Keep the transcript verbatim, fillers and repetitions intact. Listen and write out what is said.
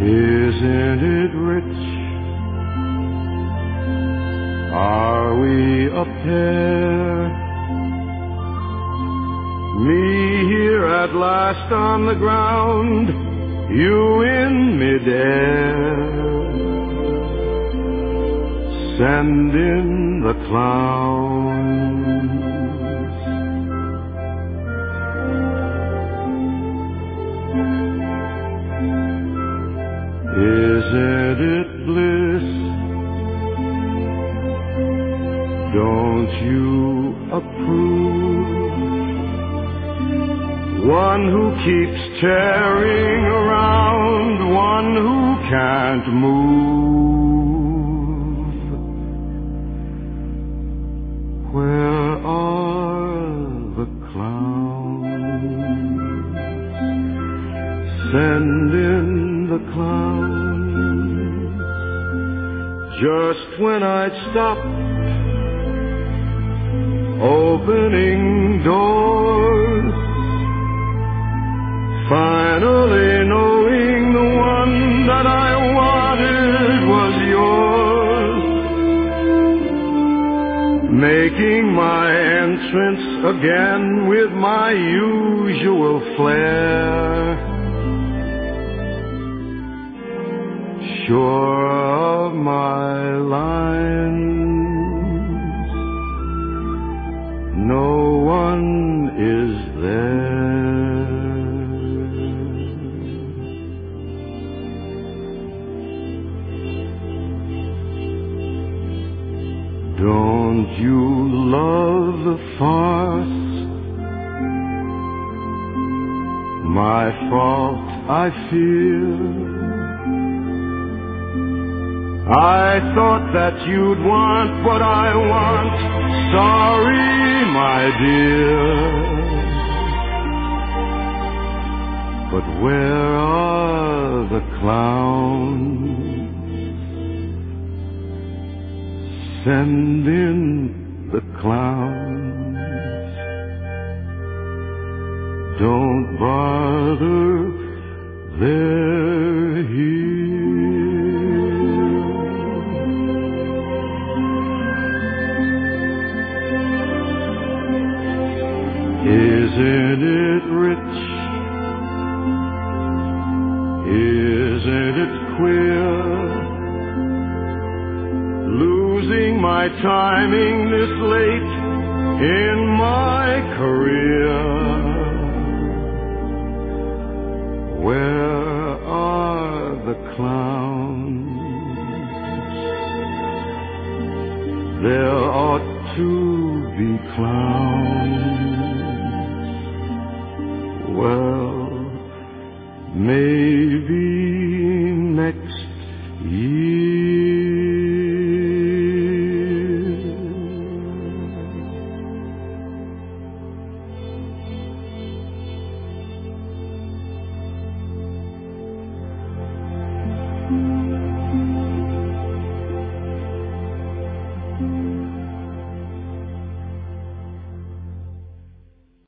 Isn't it rich? Are we a pair? Me here at last on the ground, you in midair. Send in the clowns. Isn't it bliss? Don't you approve? One who keeps tearing around, one who can't move. Where are the clowns? Send in the clowns. Just when I'd stopped opening doors, finally knowing the one that I wanted was yours, making my entrance again with my usual flair, sure of my lines. No one is there. Don't you love the farce? My fault, I fear. I thought that you'd want what I want. Sorry, my dear. But where are the clowns? Send in the clowns. Don't bother, they're here. Isn't it rich? Isn't it queer? Losing my timing this late in my career. Where are the clowns? There ought to be clowns. Well, maybe next year. Thank you.